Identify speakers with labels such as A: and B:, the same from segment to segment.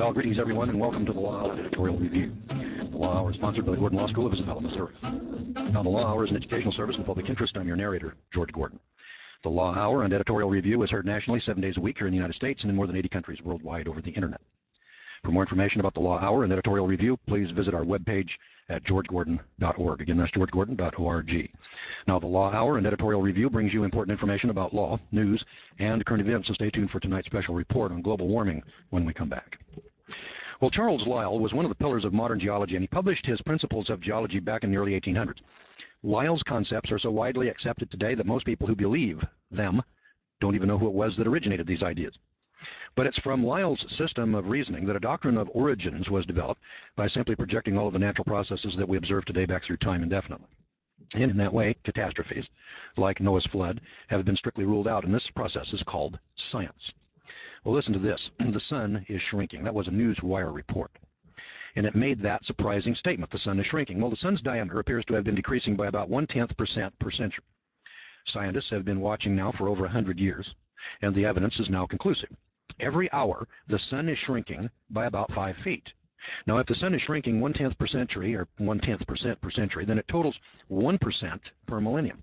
A: Well, greetings everyone, and welcome to the Law Hour Editorial Review. The Law Hour is sponsored by the Gordon Law School of Isabella, Missouri. Now, the Law Hour is an educational service in the public interest. I'm your narrator, George Gordon. The Law Hour and Editorial Review is heard nationally 7 days a week here in the United States and in more than 80 countries worldwide over the internet. For more information about the Law Hour and Editorial Review, please visit our webpage at georgegordon.org. Again, that's georgegordon.org. Now, the Law Hour and Editorial Review brings you important information about law, news, and current events, so stay tuned for tonight's special report on global warming when we come back. Well, Charles Lyell was one of the pillars of modern geology, and he published his Principles of Geology back in the early 1800s. Lyell's concepts are so widely accepted today that most people who believe them don't even know who it was that originated these ideas. But it's from Lyell's system of reasoning that a doctrine of origins was developed by simply projecting all of the natural processes that we observe today back through time indefinitely. And in that way, catastrophes, like Noah's flood, have been strictly ruled out, and this process is called science. Well, listen to this. The sun is shrinking. That was a Newswire report. And it made that surprising statement. The sun is shrinking. Well, the sun's diameter appears to have been decreasing by about 0.1% per century. Scientists have been watching now for over 100 years, and the evidence is now conclusive. Every hour, the sun is shrinking by about 5 feet. Now, if the sun is shrinking 1/10 per century, or 0.1% per century, then it totals 1% per millennium.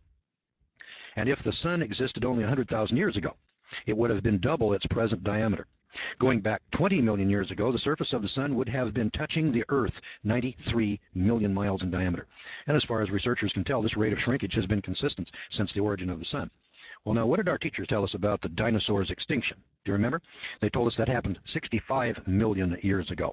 A: And if the sun existed only 100,000 years ago, it would have been double its present diameter. Going back 20 million years ago, the surface of the sun would have been touching the Earth 93 million miles in diameter. And as far as researchers can tell, this rate of shrinkage has been consistent since the origin of the sun. Well, now, what did our teachers tell us about the dinosaurs' extinction? Do you remember? They told us that happened 65 million years ago.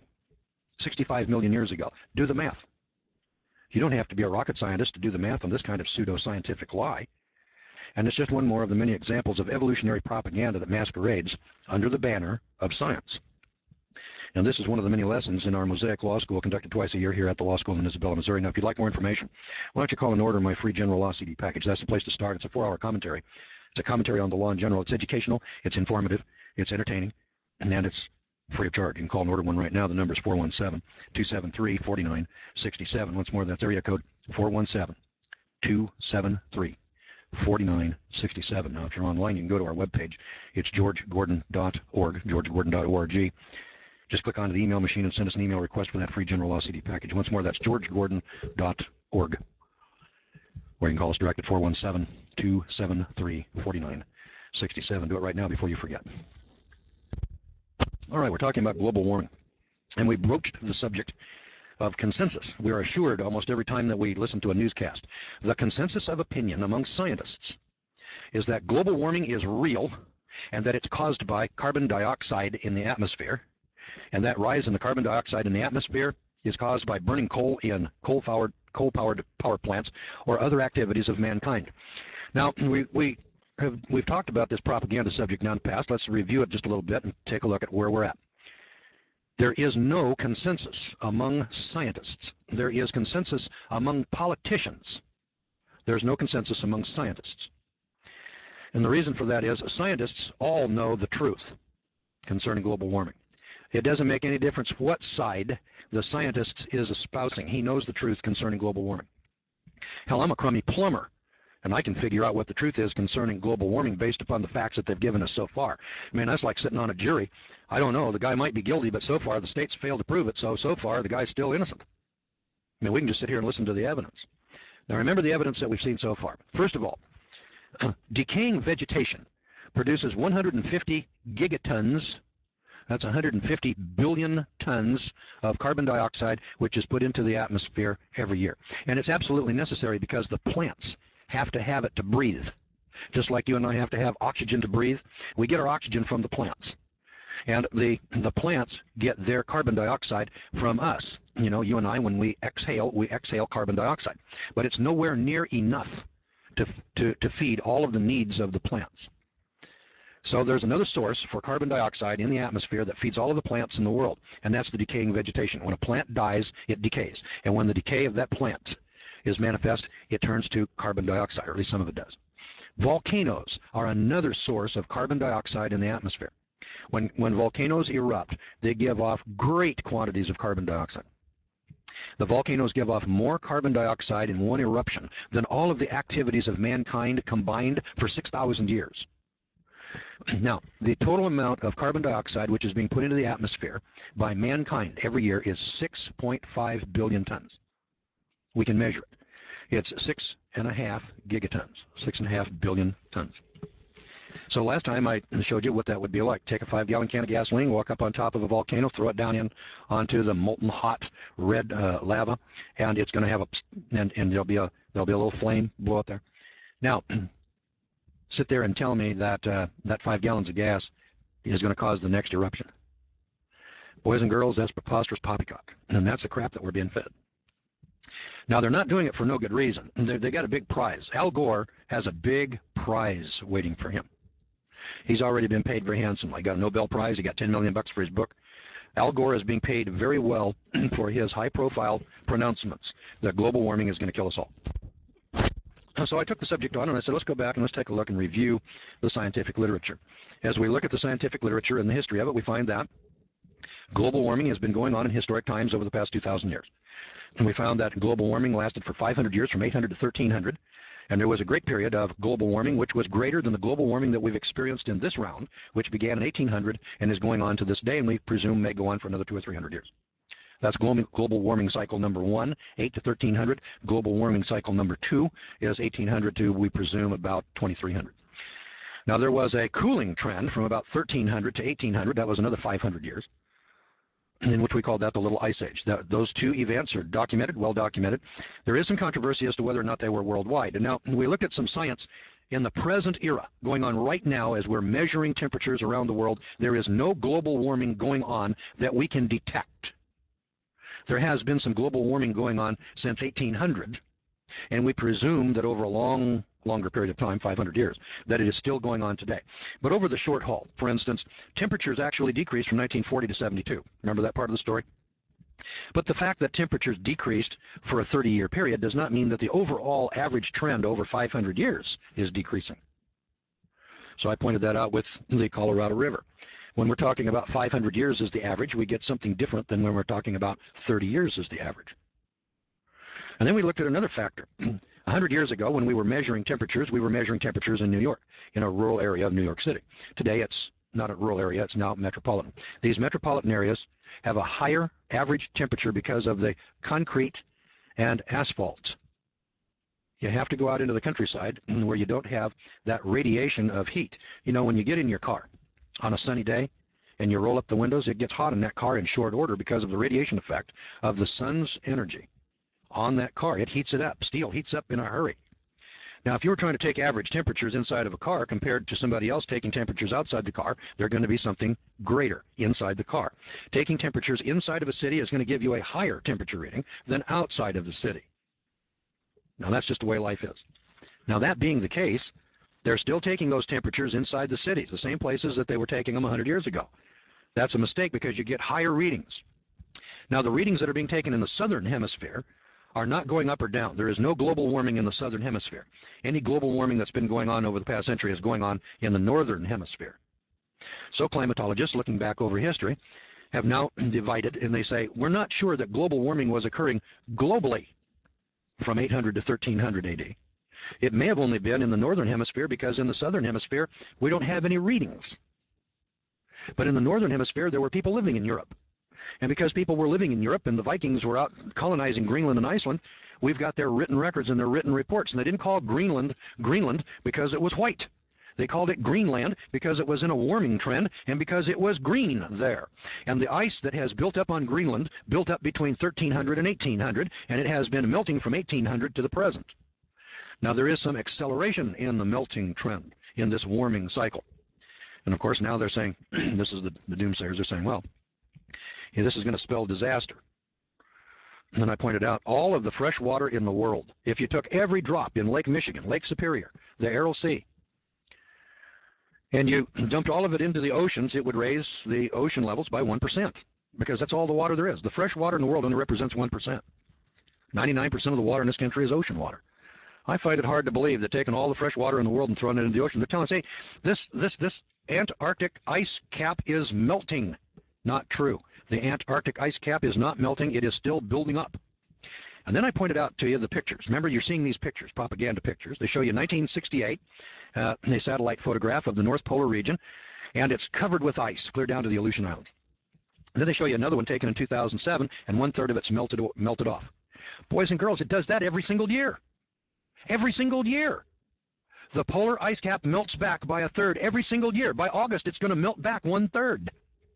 A: 65 million years ago. Do the math. You don't have to be a rocket scientist to do the math on this kind of pseudo-scientific lie. And it's just one more of the many examples of evolutionary propaganda that masquerades under the banner of science. And this is one of the many lessons in our Mosaic Law School conducted twice a year here at the Law School in Isabella, Missouri. Now, if you'd like more information, why don't you call and order my free General Law CD package? That's the place to start. It's a 4-hour commentary. It's a commentary on the law in general. It's educational, it's informative, it's entertaining, and it's free of charge. You can call and order one right now. The number is 417-273-4967. Once more, that's area code 417-273-4967. Now, if you're online, you can go to our webpage. It's georgegordon.org, georgegordon.org. Just click onto the email machine and send us an email request for that free General Law CD package. Once more, that's georgegordon.org. Or you can call us direct at 417-273-4967. Do it right now before you forget. All right, we're talking about global warming. And we broached the subject of consensus. We are assured almost every time that we listen to a newscast. The consensus of opinion among scientists is that global warming is real and that it's caused by carbon dioxide in the atmosphere. And that rise in the carbon dioxide in the atmosphere is caused by burning coal in coal-powered power plants or other activities of mankind. Now, we've talked about this propaganda subject now in the past. Let's review it just a little bit and take a look at where we're at. There is no consensus among scientists. There is consensus among politicians. There's no consensus among scientists. And the reason for that is scientists all know the truth concerning global warming. It doesn't make any difference what side the scientist is espousing. He knows the truth concerning global warming. Hell, I'm a crummy plumber, and I can figure out what the truth is concerning global warming based upon the facts that they've given us so far. I mean, that's like sitting on a jury. I don't know. The guy might be guilty, but so far the state's failed to prove it, so far the guy's still innocent. I mean, we can just sit here and listen to the evidence. Now, remember the evidence that we've seen so far. First of all, decaying vegetation produces 150 gigatons. That's 150 billion tons of carbon dioxide, which is put into the atmosphere every year. And it's absolutely necessary because the plants have to have it to breathe. Just like you and I have to have oxygen to breathe, we get our oxygen from the plants. And the plants get their carbon dioxide from us. You know, you and I, when we exhale carbon dioxide. But it's nowhere near enough to feed all of the needs of the plants. So there's another source for carbon dioxide in the atmosphere that feeds all of the plants in the world, and that's the decaying vegetation. When a plant dies, it decays. And when the decay of that plant is manifest, it turns to carbon dioxide, or at least some of it does. Volcanoes are another source of carbon dioxide in the atmosphere. When volcanoes erupt, they give off great quantities of carbon dioxide. The volcanoes give off more carbon dioxide in one eruption than all of the activities of mankind combined for 6,000 years. Now, the total amount of carbon dioxide which is being put into the atmosphere by mankind every year is 6.5 billion tons. We can measure it. It's 6.5 gigatons, 6.5 billion tons. So last time I showed you what that would be like. Take a 5-gallon can of gasoline, walk up on top of a volcano, throw it down in onto the molten hot red lava, and it's going to have a and there'll be a little flame blow up there. Now, sit there and tell me that that 5 gallons of gas is going to cause the next eruption. Boys and girls, that's preposterous poppycock, and that's the crap that we're being fed. Now, they're not doing it for no good reason. They got a big prize. Al Gore has a big prize waiting for him. He's already been paid very handsomely. He got a Nobel Prize. He got $10 million for his book. Al Gore is being paid very well for his high-profile pronouncements that global warming is going to kill us all. So I took the subject on and I said, let's go back and let's take a look and review the scientific literature. As we look at the scientific literature and the history of it, we find that global warming has been going on in historic times over the past 2,000 years. And we found that global warming lasted for 500 years, from 800 to 1300. And there was a great period of global warming which was greater than the global warming that we've experienced in this round, which began in 1800 and is going on to this day, and we presume may go on for another 200 or 300 years. That's global warming cycle number 1, 8 to 1300. Global warming cycle number 2 is 1800 to, we presume, about 2300. Now, there was a cooling trend from about 1300 to 1800. That was another 500 years, in which we called that the Little Ice Age. Those two events are documented, well documented. There is some controversy as to whether or not they were worldwide. And now we looked at some science in the present era going on right now as we're measuring temperatures around the world. There is no global warming going on that we can detect. There has been some global warming going on since 1800, and we presume that over a longer period of time, 500 years, that it is still going on today. But over the short haul, for instance, temperatures actually decreased from 1940 to 72. Remember that part of the story? But the fact that temperatures decreased for a 30-year period does not mean that the overall average trend over 500 years is decreasing. So I pointed that out with the Colorado River. When we're talking about 500 years as the average, we get something different than when we're talking about 30 years as the average. And then we looked at another factor. 100 years ago, when we were measuring temperatures in New York, in a rural area of New York City. Today, it's not a rural area, it's now metropolitan. These metropolitan areas have a higher average temperature because of the concrete and asphalt. You have to go out into the countryside where you don't have that radiation of heat. You know, when you get in your car on a sunny day and you roll up the windows, it gets hot in that car in short order because of the radiation effect of the sun's energy on that car. It heats it up. Steel heats up in a hurry. Now, if you were trying to take average temperatures inside of a car compared to somebody else taking temperatures outside the car, they're going to be something greater inside the car. Taking temperatures inside of a city is going to give you a higher temperature reading than outside of the city. Now, that's just the way life is. Now, that being the case, they're still taking those temperatures inside the cities, the same places that they were taking them 100 years ago. That's a mistake because you get higher readings. Now, the readings that are being taken in the southern hemisphere are not going up or down. There is no global warming in the southern hemisphere. Any global warming that's been going on over the past century is going on in the northern hemisphere. So climatologists, looking back over history, have now divided, and they say, we're not sure that global warming was occurring globally from 800 to 1300 AD. It may have only been in the northern hemisphere because in the southern hemisphere, we don't have any readings. But in the northern hemisphere, there were people living in Europe. And because people were living in Europe and the Vikings were out colonizing Greenland and Iceland, we've got their written records and their written reports. And they didn't call Greenland Greenland because it was white. They called it Greenland because it was in a warming trend and because it was green there. And the ice that has built up on Greenland built up between 1300 and 1800, and it has been melting from 1800 to the present. Now, there is some acceleration in the melting trend in this warming cycle. And, of course, now they're saying, this is the doomsayers, they're saying, well, this is going to spell disaster. And I pointed out all of the fresh water in the world, if you took every drop in Lake Michigan, Lake Superior, the Aral Sea, and you dumped all of it into the oceans, it would raise the ocean levels by 1%, because that's all the water there is. The fresh water in the world only represents 1%. 99% of the water in this country is ocean water. I find it hard to believe that taking all the fresh water in the world and throwing it into the ocean, they're telling us, hey, this Antarctic ice cap is melting. Not true. The Antarctic ice cap is not melting. It is still building up. And then I pointed out to you the pictures. Remember, you're seeing these pictures, propaganda pictures. They show you 1968, a satellite photograph of the North Polar region, and it's covered with ice, clear down to the Aleutian Islands. And then they show you another one taken in 2007, and 1/3 of it's melted off. Boys and girls, it does that every single year. Every single year. The polar ice cap melts back by 1/3 every single year. By August, it's going to melt back 1/3.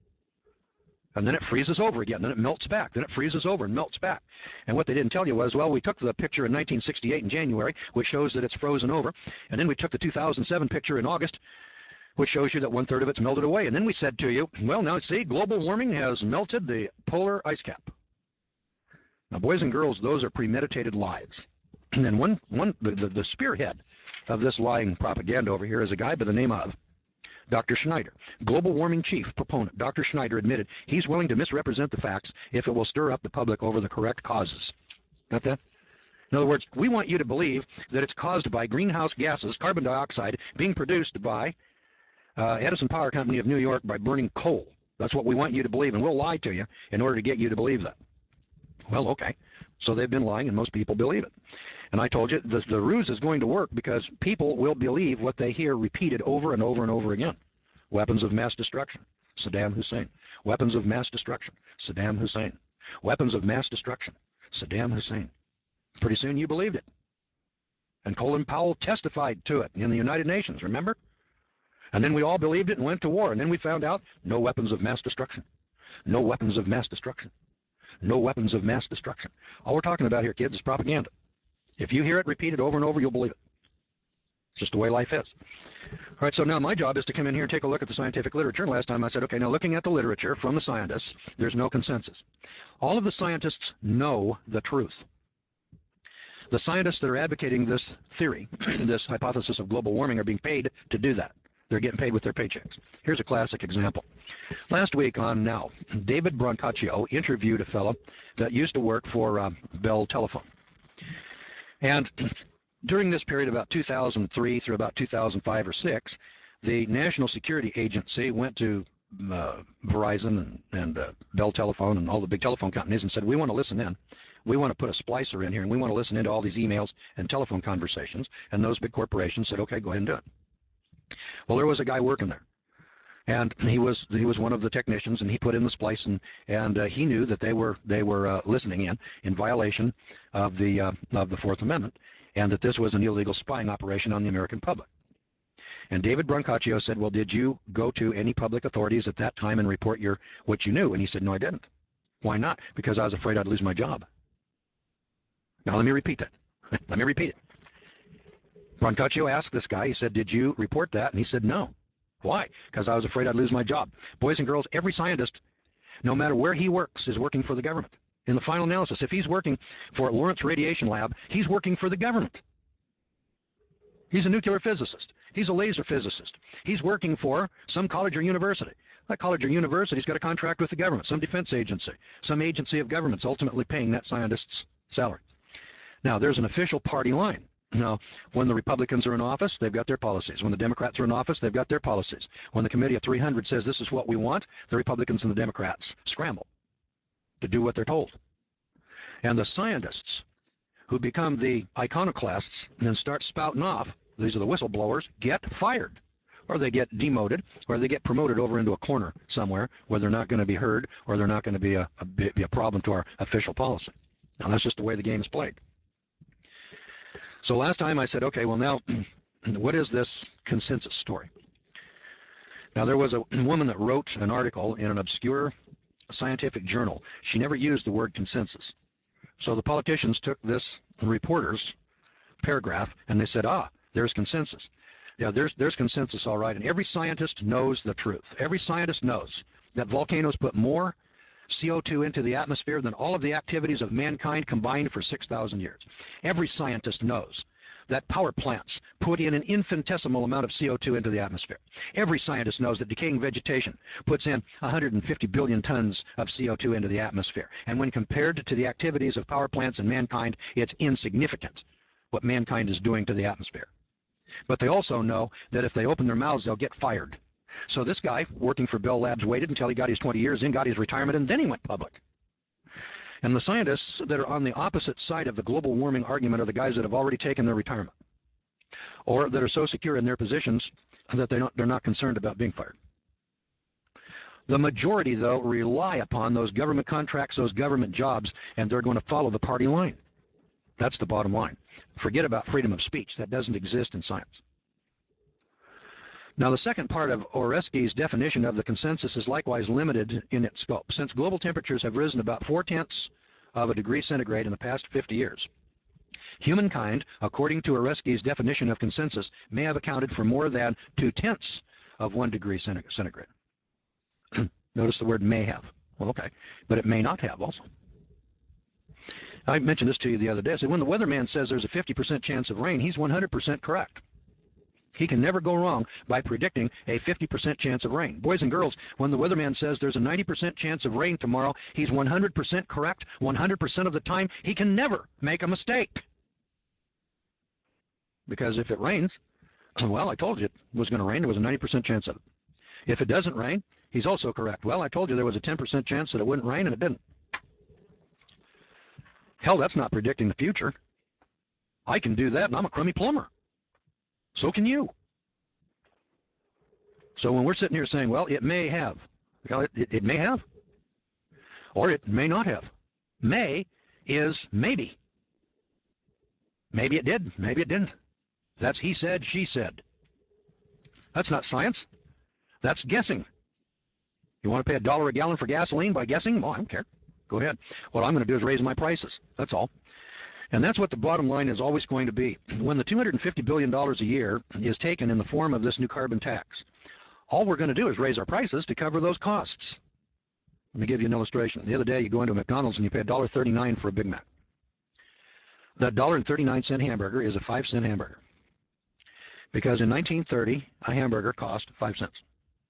A: And then it freezes over again. Then it melts back. Then it freezes over and melts back. And what they didn't tell you was, well, we took the picture in 1968 in January, which shows that it's frozen over. And then we took the 2007 picture in August, which shows you that 1/3 of it's melted away. And then we said to you, well, now see, global warming has melted the polar ice cap. Now, boys and girls, those are premeditated lies. And then the spearhead of this lying propaganda over here is a guy by the name of Dr. Schneider, global warming chief proponent. Dr. Schneider admitted he's willing to misrepresent the facts if it will stir up the public over the correct causes. Got that? In other words, we want you to believe that it's caused by greenhouse gases, carbon dioxide, being produced by Edison Power Company of New York by burning coal. That's what we want you to believe, and we'll lie to you in order to get you to believe that. Well, okay. So they've been lying, and most people believe it. And I told you the ruse is going to work because people will believe what they hear repeated over and over and over again. Weapons of mass destruction, Saddam Hussein. Weapons of mass destruction, Saddam Hussein. Weapons of mass destruction, Saddam Hussein. Pretty soon you believed it. And Colin Powell testified to it in the United Nations, remember? And then we all believed it and went to war. And then we found out no weapons of mass destruction. No weapons of mass destruction. No weapons of mass destruction. All we're talking about here, kids, is propaganda. If you hear it repeated over and over, you'll believe it. It's just the way life is. All right, so now my job is to come in here and take a look at the scientific literature. And last time I said, okay, now looking at the literature from the scientists, there's no consensus. All of the scientists know the truth. The scientists that are advocating this theory, this hypothesis of global warming, are being paid to do that. They're getting paid with their paychecks. Here's a classic example. Last week on Now, David Brancaccio interviewed a fellow that used to work for Bell Telephone. And during this period, about 2003 through about 2005 or 6, the National Security Agency went to Verizon and Bell Telephone and all the big telephone companies and said, we want to listen in. We want to put a splicer in here, and we want to listen into all these emails and telephone conversations. And those big corporations said, okay, go ahead and do it. Well, there was a guy working there, and he was one of the technicians, and he put in the splice, and he knew that they were listening in violation of the Fourth Amendment, and that this was an illegal spying operation on the American public. And David Brancaccio said, well, did you go to any public authorities at that time and report what you knew? And he said, no, I didn't. Why not? Because I was afraid I'd lose my job. Now let me repeat that. Let me repeat it. Brancaccio asked this guy, he said, did you report that? And he said, no. Why? Because I was afraid I'd lose my job. Boys and girls, every scientist, no matter where he works, is working for the government. In the final analysis, if he's working for Lawrence Radiation Lab, he's working for the government. He's a nuclear physicist. He's a laser physicist. He's working for some college or university. That college or university's got a contract with the government, some defense agency, some agency of government's ultimately paying that scientist's salary. Now, there's an official party line. Now, when the Republicans are in office, they've got their policies. When the Democrats are in office, they've got their policies. When the Committee of 300 says this is what we want, the Republicans and the Democrats scramble to do what they're told. And the scientists who become the iconoclasts and start spouting off, these are the whistleblowers, get fired. Or they get demoted, or they get promoted over into a corner somewhere where they're not going to be heard, or they're not going to be a problem to our official policy. Now, that's just the way the game is played. So last time I said, okay, well now, what is this consensus story? Now there was a woman that wrote an article in an obscure scientific journal. She never used the word consensus. So the politicians took this reporter's paragraph and they said, there's consensus. Yeah, there's consensus, all right. And every scientist knows the truth. Every scientist knows that volcanoes put more CO2 into the atmosphere than all of the activities of mankind combined for 6,000 years. Every scientist knows that power plants put in an infinitesimal amount of CO2 into the atmosphere. Every scientist knows that decaying vegetation puts in 150 billion tons of CO2 into the atmosphere. And when compared to the activities of power plants and mankind, it's insignificant what mankind is doing to the atmosphere. But they also know that if they open their mouths, they'll get fired. So this guy working for Bell Labs waited until he got his 20 years in, got his retirement, and then he went public. And the scientists that are on the opposite side of the global warming argument are the guys that have already taken their retirement, or that are so secure in their positions that they're not concerned about being fired. The majority, though, rely upon those government contracts, those government jobs, and they're going to follow the party line. That's the bottom line. Forget about freedom of speech. That doesn't exist in science. Now, the second part of Oreskes' definition of the consensus is likewise limited in its scope. Since global temperatures have risen about 0.4 of a degree centigrade in the past 50 years, humankind, according to Oreskes' definition of consensus, may have accounted for more than 0.2 of 1 degree centigrade. Notice the word may have. Well, okay, but it may not have also. I mentioned this to you the other day. I said, when the weatherman says there's a 50% chance of rain, he's 100% correct. He can never go wrong by predicting a 50% chance of rain. Boys and girls, when the weatherman says there's a 90% chance of rain tomorrow, he's 100% correct 100% of the time. He can never make a mistake. Because if it rains, well, I told you it was going to rain. There was a 90% chance of it. If it doesn't rain, he's also correct. Well, I told you there was a 10% chance that it wouldn't rain, and it didn't. Hell, that's not predicting the future. I can do that, and I'm a crummy plumber. So can you. So when we're sitting here saying, well, it may have, it may have, or it may not have. May is maybe. Maybe it did, maybe it didn't. That's he said, she said. That's not science. That's guessing. You want to pay $1 a gallon for gasoline by guessing? Well, I don't care. Go ahead. What I'm going to do is raise my prices. That's all. And that's what the bottom line is always going to be. When the $250 billion a year is taken in the form of this new carbon tax, all we're going to do is raise our prices to cover those costs. Let me give you an illustration. The other day, you go into a McDonald's and you pay $1.39 for a Big Mac. That $1.39 hamburger is a 5-cent hamburger. Because in 1930, a hamburger cost 5 cents.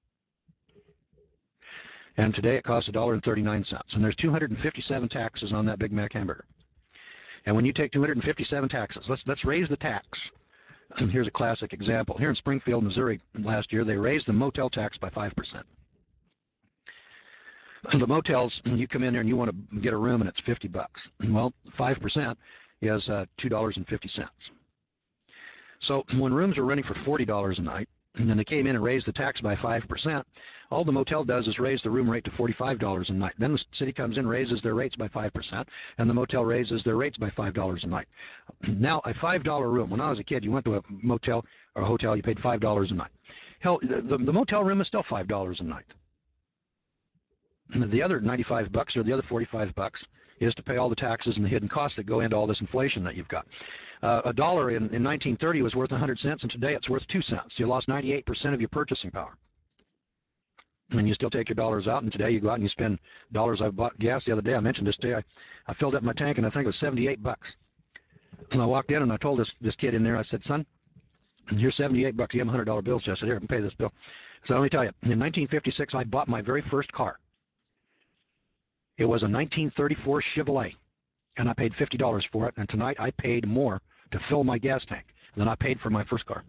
A: And today it costs $1.39. And there's 257 taxes on that Big Mac hamburger. And when you take 257 taxes, let's raise the tax. Here's a classic example. Here in Springfield, Missouri, last year, they raised the motel tax by 5%. The motels, you come in there and you want to get a room and it's $50. Well, 5% is $2.50. So when rooms are renting for $40 a night, and then they came in and raised the tax by 5%, all the motel does is raise the room rate to $45 a night. Then the city comes in, raises their rates by 5%, and the motel raises their rates by $5 a night. Now, a $5 room, when I was a kid, you went to a motel or a hotel, you paid $5 a night. Hell, the motel room is still $5 a night. The other $95 or the other $45 is to pay all the taxes and the hidden costs that go into all this inflation that you've got. A dollar in 1930 was worth 100 cents, and today it's worth 2 cents. You lost 98% of your purchasing power. And you still take your dollars out, and today you go out and you spend dollars. I bought gas the other day. I mentioned this day. I filled up my tank, and I think it was $78. And I walked in, and I told this kid in there, I said, son, here's $78. You have $100 bills. I said, here, I can pay this bill. So let me tell you, in 1956, I bought my very first car. It was a 1934 Chevrolet, and I paid $50 for it, and tonight I paid more to fill my gas tank than I paid for my first car.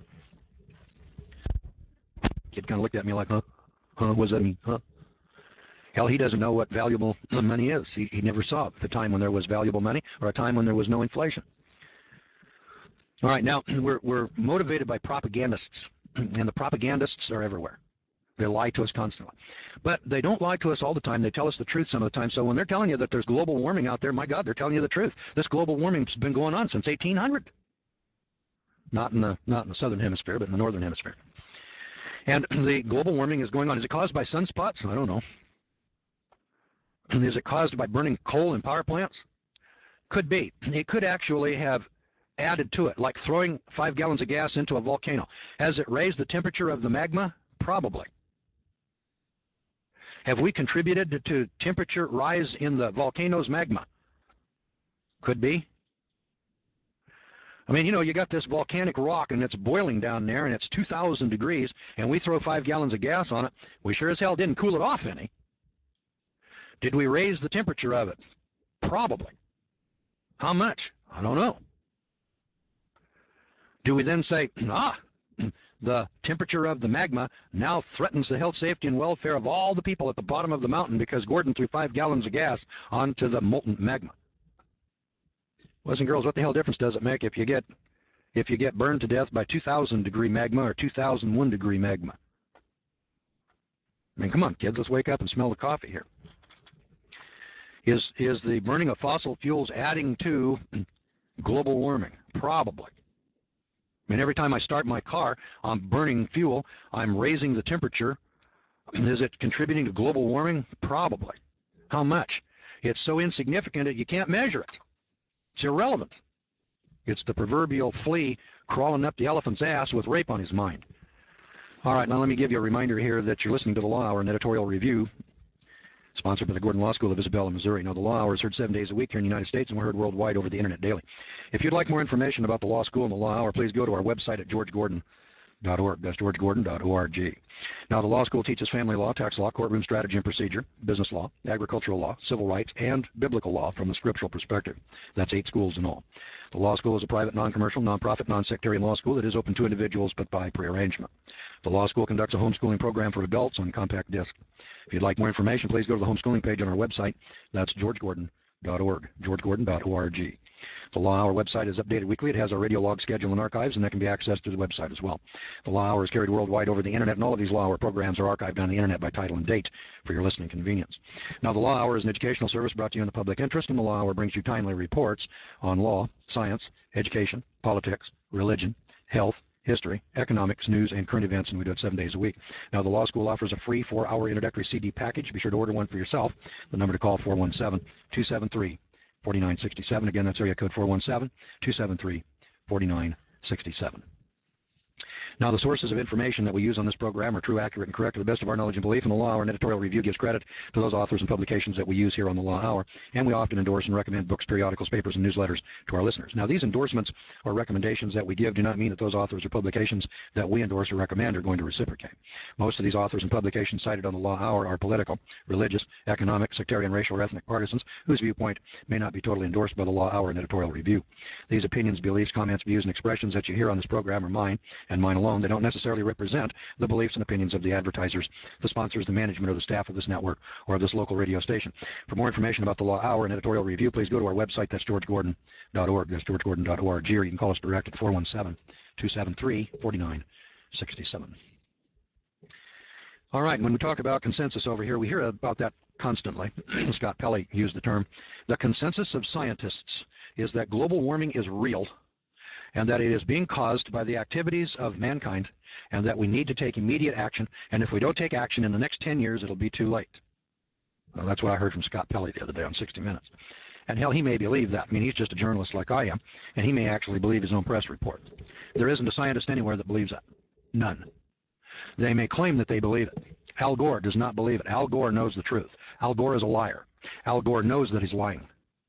A: Kid kind of looked at me like, huh? What does that mean? Huh? Hell, he doesn't know what valuable money is. He never saw the time when there was valuable money or a time when there was no inflation. All right, now we're motivated by propagandists, and the propagandists are everywhere. They lie to us constantly. But they don't lie to us all the time. They tell us the truth some of the time. So when they're telling you that there's global warming out there, my God, they're telling you the truth. This global warming's been going on since 1800. Not in the southern hemisphere, but in the northern hemisphere. And the global warming is going on. Is it caused by sunspots? I don't know. And is it caused by burning coal in power plants? Could be. It could actually have added to it, like throwing 5 gallons of gas into a volcano. Has it raised the temperature of the magma? Probably. Have we contributed to temperature rise in the volcano's magma? Could be. I mean, you know, you got this volcanic rock and it's boiling down there and it's 2,000 degrees and we throw 5 gallons of gas on it. We sure as hell didn't cool it off any. Did we raise the temperature of it? Probably. How much? I don't know. Do we then say, the temperature of the magma now threatens the health, safety, and welfare of all the people at the bottom of the mountain because Gordon threw 5 gallons of gas onto the molten magma. Boys and girls, what the hell difference does it make if you get burned to death by 2,000 degree magma or 2001 degree magma? I mean, come on, kids, let's wake up and smell the coffee here. Is the burning of fossil fuels adding to global warming? Probably. I mean, every time I start my car, I'm burning fuel. I'm raising the temperature. Is it contributing to global warming? Probably. How much? It's so insignificant that you can't measure it. It's irrelevant. It's the proverbial flea crawling up the elephant's ass with rape on his mind. All right, now let me give you a reminder here that you're listening to the Law Hour, an editorial review sponsored by the Gordon Law School of Isabella, Missouri. Now, the Law Hour is heard 7 days a week here in the United States, and we're heard worldwide over the internet daily. If you'd like more information about the Law School and the Law Hour, please go to our website at georgegordon.org. That's georgegordon.org. Now, the law school teaches family law, tax law, courtroom strategy and procedure, business law, agricultural law, civil rights, and biblical law from the scriptural perspective. That's 8 schools in all. The law school is a private, non-commercial, non-profit, non-sectarian law school that is open to individuals but by prearrangement. The law school conducts a homeschooling program for adults on compact disc. If you'd like more information, please go to the homeschooling page on our website. That's georgegordon.org, georgegordon.org. The Law Hour website is updated weekly. It has our radio log schedule and archives, and that can be accessed through the website as well. The Law Hour is carried worldwide over the internet, and all of these Law Hour programs are archived on the internet by title and date for your listening convenience. Now, the Law Hour is an educational service brought to you in the public interest, and the Law Hour brings you timely reports on law, science, education, politics, religion, health, history, economics, news, and current events, and we do it 7 days a week. Now, the law school offers a free 4-hour introductory CD package. Be sure to order one for yourself. The number to call, 417-273-4967. Again, that's area code 417-273-4967. Now, the sources of information that we use on this program are true, accurate, and correct to the best of our knowledge and belief, and the Law Hour and editorial review gives credit to those authors and publications that we use here on the Law Hour, and we often endorse and recommend books, periodicals, papers, and newsletters to our listeners. Now, these endorsements or recommendations that we give do not mean that those authors or publications that we endorse or recommend are going to reciprocate. Most of these authors and publications cited on the Law Hour are political, religious, economic, sectarian, racial, or ethnic partisans whose viewpoint may not be totally endorsed by the Law Hour and editorial review. These opinions, beliefs, comments, views, and expressions that you hear on this program are mine and mine alone. They don't necessarily represent the beliefs and opinions of the advertisers, the sponsors, the management, or the staff of this network or of this local radio station. For more information about the Law Hour and editorial review, please go to our website. That's georgegordon.org. That's georgegordon.org. Or you can call us direct at 417-273-4967. All right, when we talk about consensus over here, we hear about that constantly. Scott Pelley used the term. The consensus of scientists is that global warming is real, and that it is being caused by the activities of mankind, and that we need to take immediate action, and if we don't take action in the next 10 years, it'll be too late. Well, that's what I heard from Scott Pelley the other day on 60 Minutes. And hell, he may believe that. I mean, he's just a journalist like I am, and he may actually believe his own press report. There isn't a scientist anywhere that believes that. None. They may claim that they believe it. Al Gore does not believe it. Al Gore knows the truth. Al Gore is a liar. Al Gore knows that he's lying.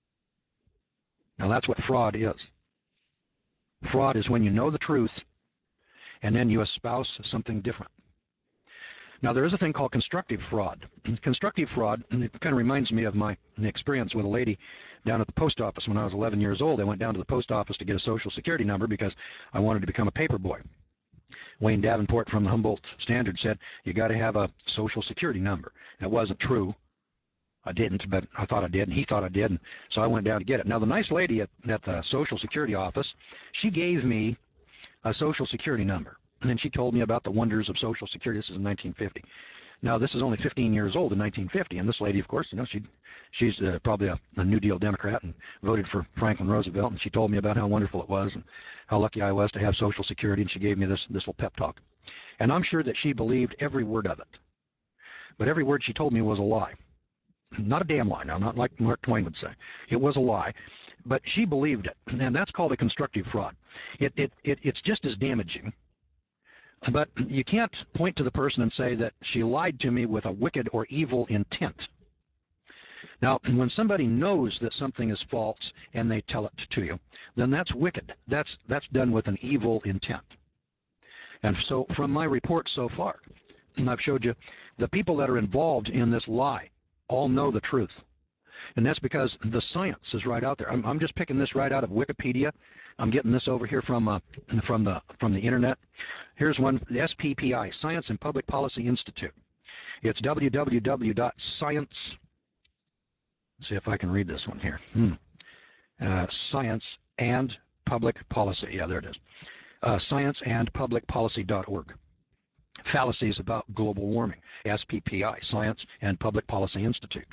A: Now, that's what fraud is. Fraud is when you know the truth and then you espouse something different. Now, there is a thing called constructive fraud. Constructive fraud, and it kind of reminds me of my experience with a lady down at the post office when I was 11 years old. I went down to the post office to get a Social Security number because I wanted to become a paper boy. Wayne Davenport from the Humboldt Standard said, you got to have a Social Security number. That wasn't true. I didn't, but I thought I did, and he thought I did, and so I went down to get it. Now, the nice lady at the Social Security office, she gave me a Social Security number, and then she told me about the wonders of Social Security. This is in 1950. Now, this is only 15 years old in 1950, and this lady, of course, you know, she's probably a New Deal Democrat and voted for Franklin Roosevelt, and she told me about how wonderful it was and how lucky I was to have Social Security, and she gave me this little pep talk. And I'm sure that she believed every word of it, but every word she told me was a lie. Not a damn lie now, not like Mark Twain would say. It was a lie, but she believed it, and that's called a constructive fraud. It's just as damaging, but you can't point to the person and say that she lied to me with a wicked or evil intent. Now, when somebody knows that something is false and they tell it to you, then that's wicked. That's done with an evil intent. And so from my report so far, I've showed you the people that are involved in this lie all know the truth. And that's because the science is right out there. I'm just picking this right out of Wikipedia. I'm getting this over here from the internet. Here's one, the SPPI, Science and Public Policy Institute. It's www.science. See if I can read this one here. Science and Public Policy. Yeah, there it is. Scienceandpublicpolicy.org. Fallacies about global warming. SPPI, Science and Public Policy Institute.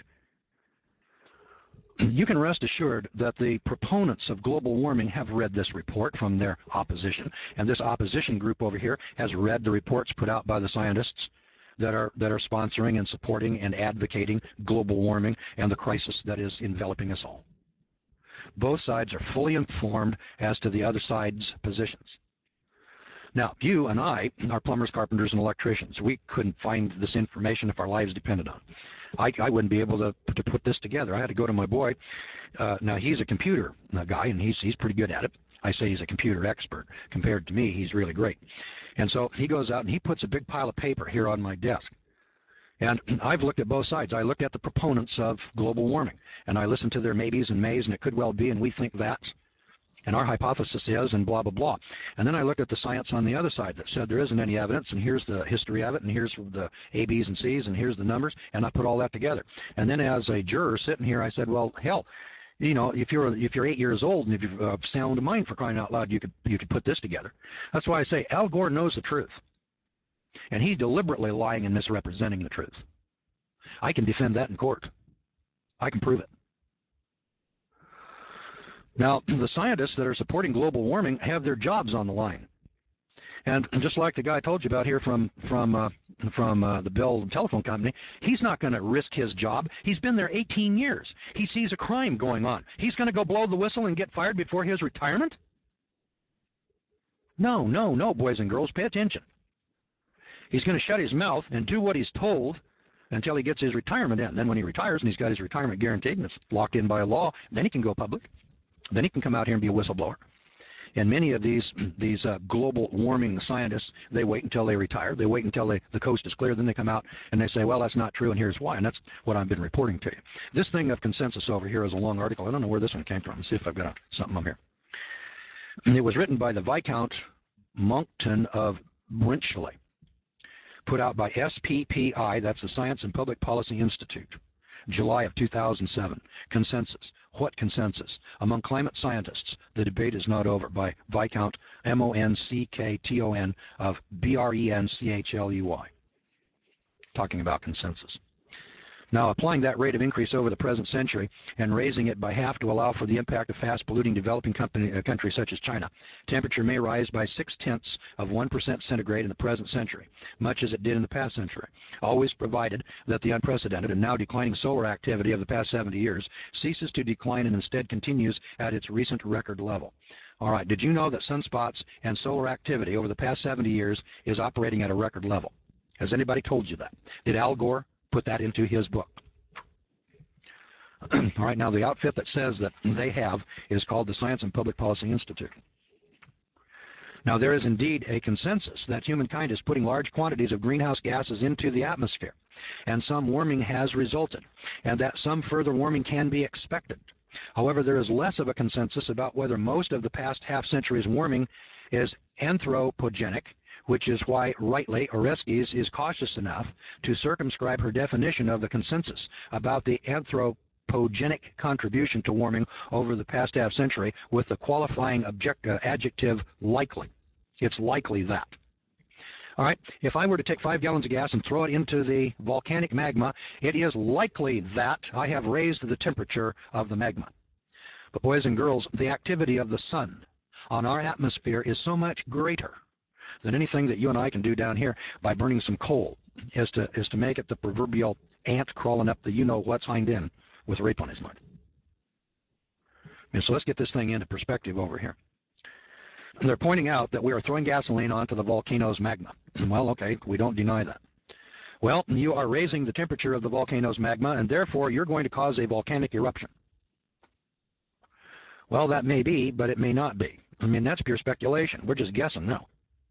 A: You can rest assured that the proponents of global warming have read this report from their opposition, and this opposition group over here has read the reports put out by the scientists that are sponsoring and supporting and advocating global warming and the crisis that is enveloping us all. Both sides are fully informed as to the other side's positions. Now, you and I are plumbers, carpenters, and electricians. We couldn't find this information if our lives depended on it. I wouldn't be able to put this together. I had to go to my boy. Now, he's a computer guy, and he's pretty good at it. I say he's a computer expert. Compared to me, he's really great. And so he goes out and he puts a big pile of paper here on my desk. And I've looked at both sides. I looked at the proponents of global warming, and I listened to their maybes and mays, and it could well be, and we think that. And our hypothesis is, and blah, blah, blah. And then I looked at the science on the other side that said there isn't any evidence, and here's the history of it, and here's the A, B's, and C's, and here's the numbers, and I put all that together. And then as a juror sitting here, I said, well, hell, you know, if you're 8 years old and if you've sound mind, for crying out loud, you could put this together. That's why I say Al Gore knows the truth. And he's deliberately lying and misrepresenting the truth. I can defend that in court. I can prove it. Now, the scientists that are supporting global warming have their jobs on the line. And just like the guy I told you about here from the Bell Telephone Company, he's not going to risk his job. He's been there 18 years. He sees a crime going on. He's going to go blow the whistle and get fired before his retirement? No, no, no, boys and girls, pay attention. He's going to shut his mouth and do what he's told until he gets his retirement in. Then when he retires and he's got his retirement guaranteed and it's locked in by a law, then he can go public. Then he can come out here and be a whistleblower. And many of these global warming scientists, they wait until they retire. They wait until the coast is clear. Then they come out and they say, well, that's not true, and here's why. And that's what I've been reporting to you. This thing of consensus over here is a long article. I don't know where this one came from. Let's see if I've got something up here. It was written by the Viscount Monckton of Brinchleigh, put out by SPPI, that's the Science and Public Policy Institute. July of 2007. Consensus. What consensus? Among climate scientists, the debate is not over, by Viscount Monckton of Brenchleigh. Talking about consensus. Now, applying that rate of increase over the present century and raising it by half to allow for the impact of fast-polluting developing countries such as China, temperature may rise by 0.6% centigrade in the present century, much as it did in the past century, always provided that the unprecedented and now declining solar activity of the past 70 years ceases to decline and instead continues at its recent record level. All right, did you know that sunspots and solar activity over the past 70 years is operating at a record level? Has anybody told you that? Did Al Gore put that into his book? All right, now the outfit that says that they have is called the Science and Public Policy Institute. Now, there is indeed a consensus that humankind is putting large quantities of greenhouse gases into the atmosphere, and some warming has resulted, and that some further warming can be expected. However, there is less of a consensus about whether most of the past half-century's warming is anthropogenic, which is why, rightly, Oreskes is cautious enough to circumscribe her definition of the consensus about the anthropogenic contribution to warming over the past half-century with the qualifying adjective likely. It's likely that. All right, if I were to take 5 gallons of gas and throw it into the volcanic magma, it is likely that I have raised the temperature of the magma. But boys and girls, the activity of the sun on our atmosphere is so much greater than anything that you and I can do down here by burning some coal is to make it the proverbial ant crawling up the you-know-what's hind end with rape on his mind. And so let's get this thing into perspective over here. They're pointing out that we are throwing gasoline onto the volcano's magma. Well, okay, we don't deny that. Well, you are raising the temperature of the volcano's magma, and therefore you're going to cause a volcanic eruption. Well, that may be, but it may not be. I mean, that's pure speculation. We're just guessing now.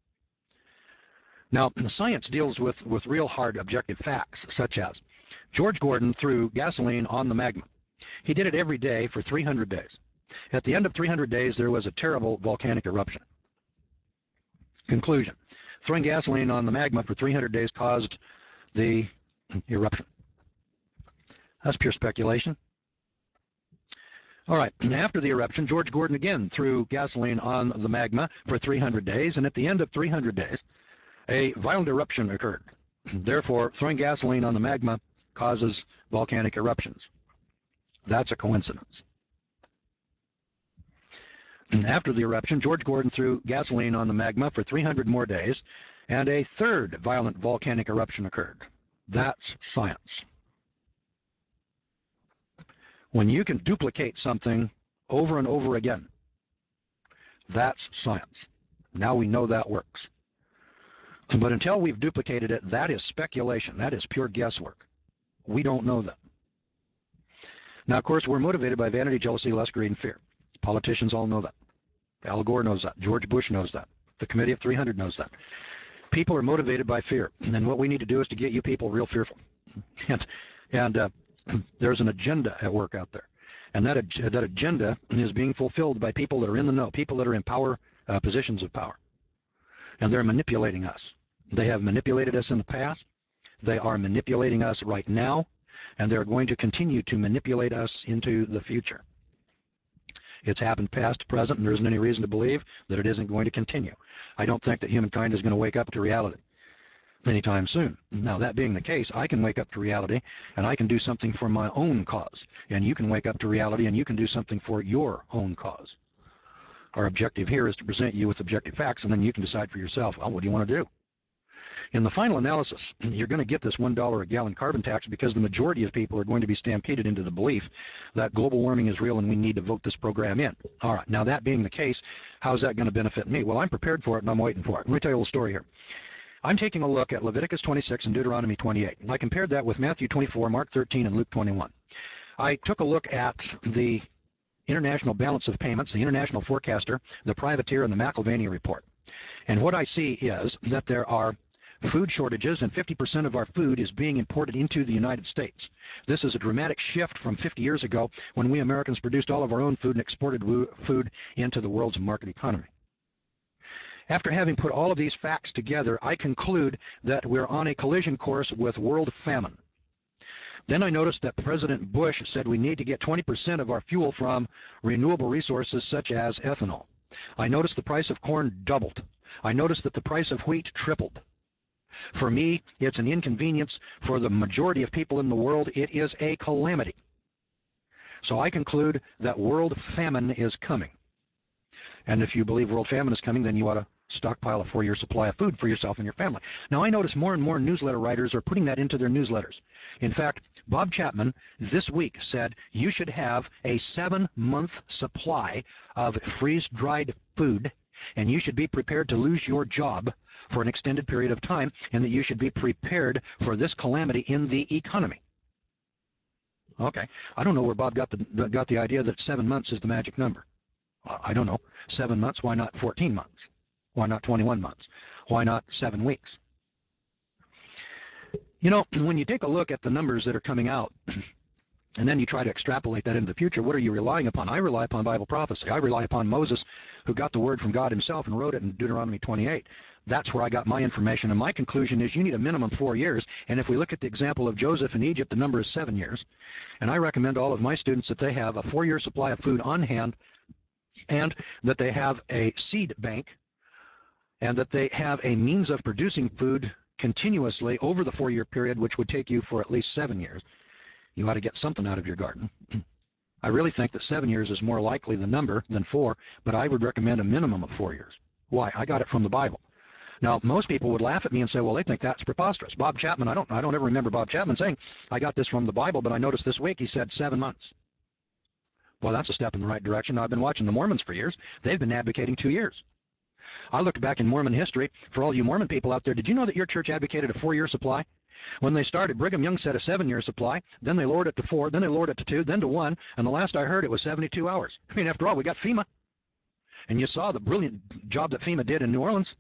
A: Now, the science deals with real hard objective facts, such as George Gordon threw gasoline on the magma. He did it every day for 300 days. At the end of 300 days, there was a terrible volcanic eruption. Conclusion. Throwing gasoline on the magma for 300 days caused the eruption. That's pure speculation. All right, after the eruption, George Gordon again threw gasoline on the magma for 300 days, and at the end of 300 days, a violent eruption occurred. Therefore, throwing gasoline on the magma causes volcanic eruptions. That's a coincidence. After the eruption, George Gordon threw gasoline on the magma for 300 more days, and a third violent volcanic eruption occurred. That's science. When you can duplicate something over and over again, that's science. Now we know that works. But until we've duplicated it, that is speculation. That is pure guesswork. We don't know that. Now, of course, we're motivated by vanity, jealousy, lust, greed, and fear. Politicians all know that. Al Gore knows that. George Bush knows that. The Committee of 300 knows that. People are motivated by fear. And what we need to do is to get you people real fearful. And there's an agenda at work out there. And that agenda is being fulfilled by people that are in the know, people that are in power, positions of power. And they're manipulating us. They have manipulated us in the past. They are manipulating us right now. And they're going to continue to manipulate us into the future. It's happened past, present, and there isn't any reason to believe that it isn't going to continue. I don't think that humankind is going to wake up to reality anytime soon. Now, that being the case, I can wake up to reality and I can do something for my own cause. And you can wake up to reality and you can do something for your own cause. Our objective here is to present you with objective facts, and then you can decide for yourself, oh, what do you want to do? In the final analysis, you're going to get this $1 a gallon carbon tax because the majority of people are going to be stampeded into the belief that global warming is real and we need to vote this program in. All right, now that being the case, how's that going to benefit me? Well, I'm prepared for it and I'm waiting for it. Let me tell you a little story here. I'm taking a look at Leviticus 26 and Deuteronomy 28. I compared that with Matthew 24, Mark 13, and Luke 21. I took a look at the International Balance of Payments, the International Forecaster, the Privateer, and the McIlvania Report. And what I see is that there are food shortages, and 50% of our food is being imported into the United States. This is a dramatic shift from 50 years ago when we Americans produced all of our own food and exported food into the world's market economy. After having put all of these facts together, I conclude that we're on a collision course with world famine. Then I noticed that President Bush said we need to get 20% of our fuel from renewable resources such as ethanol. I noticed the price of corn doubled. I noticed that the price of wheat tripled. For me, it's an inconvenience. For the majority of people in the world, it is a calamity. So I conclude that world famine is coming. And if you believe world famine is coming, then you ought to stockpile a 4-year supply of food for yourself and your family. Now, I notice more and more newsletter writers are putting that into their newsletters. In fact, Bob Chapman this week said you should have a 7-month supply of freeze-dried food, and you should be prepared to lose your job for an extended period of time, and that you should be prepared for this calamity in the economy. Okay, I don't know where Bob got the idea that 7 months is the magic number. I don't know. 7 months, why not 14 months? Why not 21 months? Why not 7 weeks? You know, when you take a look at the numbers that are coming out, and then you try to extrapolate that into the future, what are you relying upon? I rely upon Bible prophecy. I rely upon Moses, who got the word from God himself and wrote it in Deuteronomy 28. That's where I got my information, and my conclusion is you need a minimum 4 years, and if we look at the example of Joseph in Egypt, the number is 7 years. And I recommend all of my students that they have a 4-year supply of food on hand, and that they have a seed bank, and that they have a means of producing food continuously over the 4-year period, which would take you for at least 7 years. You ought to get something out of your garden. I really think that 7 years is more likely the number than 4, but I would recommend a minimum of 4 years. Why? I got it from the Bible. Now, most people would laugh at me and say, well, they think that's preposterous. Bob Chapman, I don't ever remember Bob Chapman saying, I got this from the Bible, but I noticed this week he said 7 months. Well, that's a step in the right direction. I've been watching the Mormons for years. They've been advocating 2 years. I looked back in Mormon history. For all you Mormon people out there, did you know that your church advocated a 4-year supply? When they started, Brigham Young said a 7-year supply, then they lowered it to 4, then they lowered it to 2, then to 1, and the last I heard it was 72 hours. I mean, after all, we got FEMA. And you saw the brilliant job that FEMA did in New Orleans.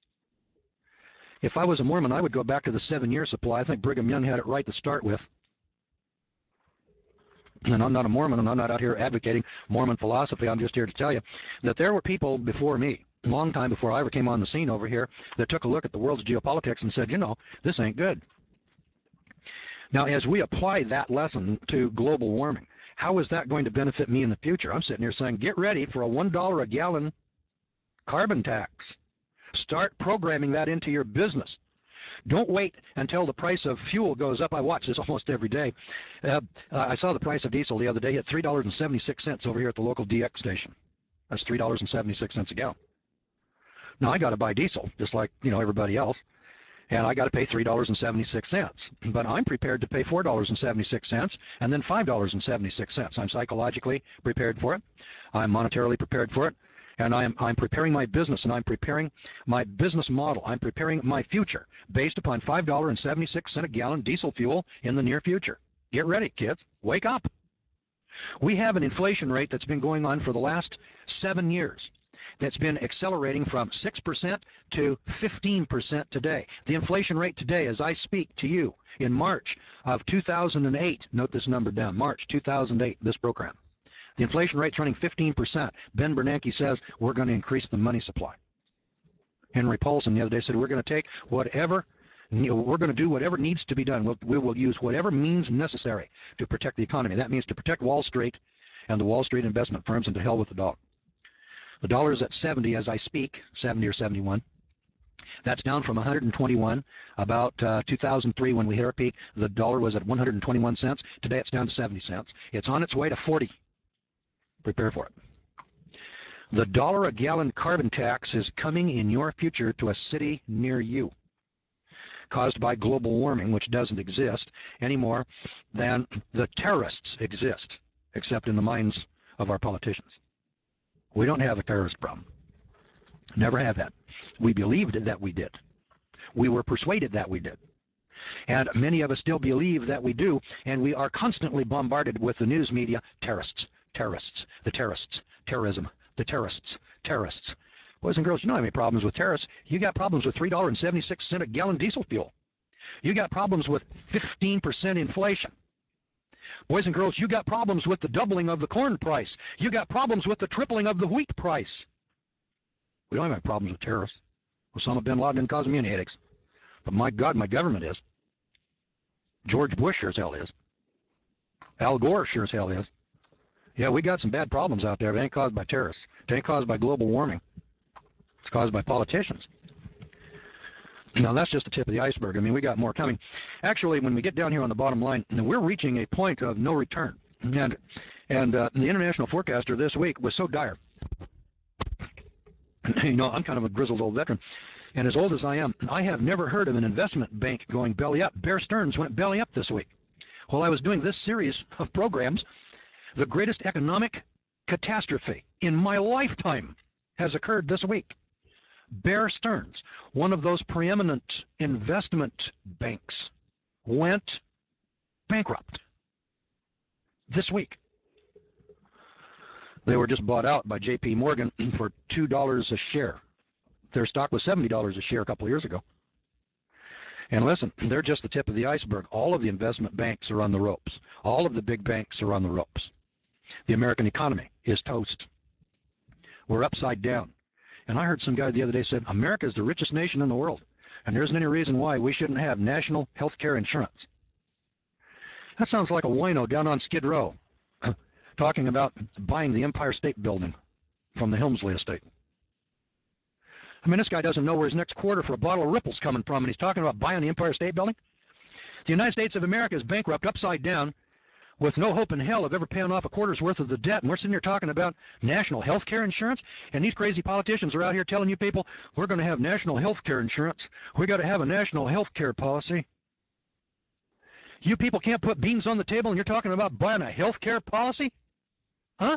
A: If I was a Mormon, I would go back to the 7-year supply. I think Brigham Young had it right to start with. and I'm not a Mormon, and I'm not out here advocating Mormon philosophy. I'm just here to tell you that there were people before me, a long time before I ever came on the scene over here, that took a look at the world's geopolitics and said, you know, this ain't good. Now, as we apply that lesson to global warming, how is that going to benefit me in the future? I'm sitting here saying, get ready for a $1 a gallon carbon tax. Start programming that into your business. Don't wait until the price of fuel goes up. I watch this almost every day. I saw the price of diesel the other day at $3.76 over here at the local DX station. That's $3.76 a gallon. Now, I got to buy diesel, just like, you know, everybody else, and I got to pay $3.76. But I'm prepared to pay $4.76 and then $5.76. I'm psychologically prepared for it. I'm monetarily prepared for it. And I'm preparing my business, and I'm preparing my business model. I'm preparing my future based upon $5.76 a gallon diesel fuel in the near future. Get ready, kids. Wake up. We have an inflation rate that's been going on for the last 7 years. That's been accelerating from 6% to 15% today. The inflation rate today, as I speak to you, in March of 2008, note this number down, March 2008, this program. The inflation rate's running 15%. Ben Bernanke says we're going to increase the money supply. Henry Paulson the other day said we're going to take whatever, we're going to do whatever needs to be done. We will use whatever means necessary to protect the economy. That means to protect Wall Street and the Wall Street investment firms, and to hell with the dollar. The dollar's at 70 as I speak, 70 or 71. That's down from 121. About 2003 when we hit our peak, the dollar was at 121 cents. Today it's down to 70 cents. It's on its way to 40. Prepare for it. The $1 a gallon carbon tax is coming in your future to a city near you, caused by global warming, which doesn't exist any more than the terrorists exist, except in the minds of our politicians. We don't have a terrorist problem. Never have had. We believed that we did. We were persuaded that we did. And many of us still believe that we do, and we are constantly bombarded with the news media, terrorists, terrorists, the terrorists, terrorism, the terrorists, terrorists. Boys and girls, you don't have any problems with terrorists. You got problems with $3.76 a gallon diesel fuel. You got problems with 15% inflation. Boys and girls, you got problems with the doubling of the corn price. You got problems with the tripling of the wheat price. We don't have any problems with terrorists. Osama bin Laden didn't cause me any headaches. But my God, my government is. George Bush sure as hell is. Al Gore sure as hell is. Yeah, we got some bad problems out there, but it ain't caused by terrorists. It ain't caused by global warming. It's caused by politicians. Now, that's just the tip of the iceberg. I mean, we got more coming. Actually, when we get down here on the bottom line, we're reaching a point of no return. And the international forecaster this week was so dire. You know, I'm kind of a grizzled old veteran. And as old as I am, I have never heard of an investment bank going belly up. Bear Stearns went belly up this week. While I was doing this series of programs, the greatest economic catastrophe in my lifetime has occurred this week. Bear Stearns, one of those preeminent investment banks, went bankrupt this week. They were just bought out by J.P. Morgan for $2 a share. Their stock was $70 a share a couple of years ago. And listen, they're just the tip of the iceberg. All of the investment banks are on the ropes. All of the big banks are on the ropes. The American economy is toast. We're upside down. And I heard some guy the other day said, America is the richest nation in the world, and there isn't any reason why we shouldn't have national health care insurance. That sounds like a wino down on Skid Row talking about buying the Empire State Building from the Helmsley estate. I mean, this guy doesn't know where his next quarter for a bottle of Ripple's coming from, and he's talking about buying the Empire State Building? The United States of America is bankrupt, upside down, with no hope in hell of ever paying off a quarter's worth of the debt. And we're sitting here talking about national health care insurance, and these crazy politicians are out here telling you people, we're going to have national health care insurance. We got to have a national health care policy. You people can't put beans on the table, and you're talking about buying a health care policy? Huh?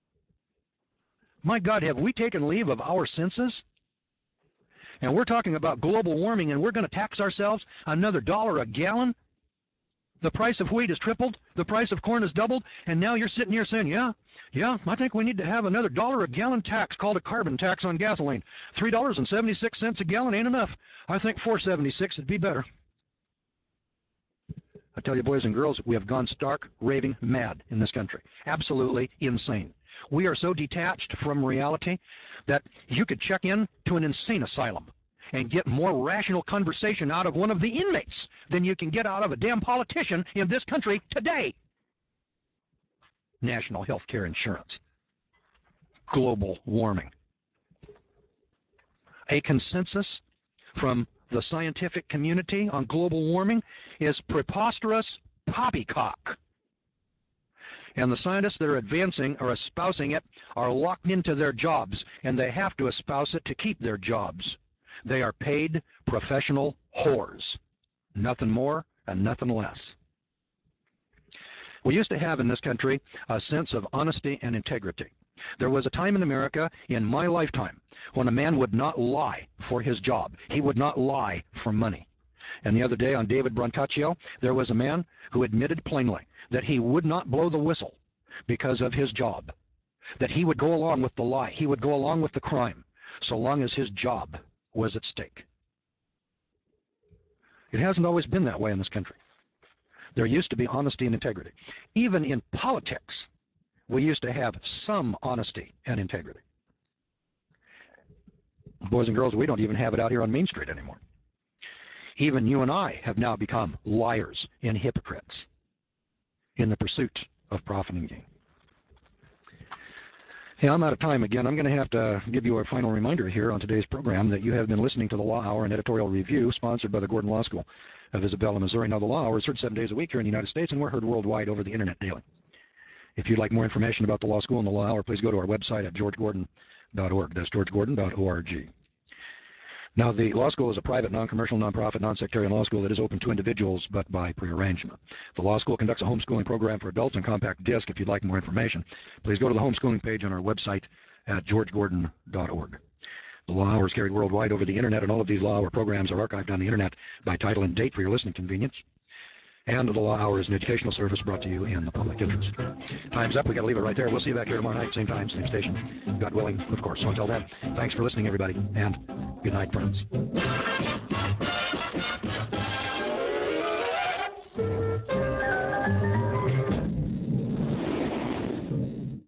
A: My God, have we taken leave of our senses? And we're talking about global warming, and we're going to tax ourselves another $1 a gallon? The price of wheat has tripled, the price of corn has doubled, and now you're sitting here saying, yeah, I think we need to have another $1 a gallon tax called a carbon tax on gasoline. $3.76 a gallon ain't enough. I think $4.76 would be better. I tell you, boys and girls, we have gone stark, raving mad in this country. Absolutely insane. We are so detached from reality that you could check in to an insane asylum and get more rational conversation out of one of the inmates than you can get out of a damn politician in this country today. National health care insurance. Global warming. A consensus from the scientific community on global warming is preposterous poppycock. And the scientists that are advancing or espousing it are locked into their jobs, and they have to espouse it to keep their jobs. They are paid professional whores. Nothing more and nothing less. We used to have in this country a sense of honesty and integrity. There was a time in America in my lifetime when a man would not lie for his job. He would not lie for money. And the other day on David Brancaccio, there was a man who admitted plainly that he would not blow the whistle because of his job, that he would go along with the lie, he would go along with the crime, so long as his job was at stake. It hasn't always been that way in this country. There used to be honesty and integrity. Even in politics, we used to have some honesty and integrity. Boys and girls, we don't even have it out here on Main Street anymore. Even you and I have now become liars and hypocrites in the pursuit of profit and gain. Hey, I'm out of time again. I'm going to have to give you a final reminder here on today's program that you have been listening to the Law Hour and Editorial Review, sponsored by the Gordon Law School of Isabella, Missouri. Now, the Law Hour is heard 7 days a week here in the United States, and we're heard worldwide over the Internet daily. If you'd like more information about the Law School and the Law Hour, please go to our website at georgegordon.org. That's georgegordon.org. Now, the law school is a private, non-commercial, non-profit, non-sectarian law school that is open to individuals, but by prearrangement. The law school conducts a homeschooling program for adults on compact disc. If you'd like more information, please go to the homeschooling page on our website at georgegordon.org. The Law Hour is carried worldwide over the Internet, and all of these Law Hour programs are archived on the Internet by title and date for your listening convenience. And the Law Hour is an educational service brought to you in the public interest. Time's up. We got to leave it right there. We'll see you back here tomorrow night, same time, same station. God willing, of course. So until then, thanks for listening, everybody, and good night, friends.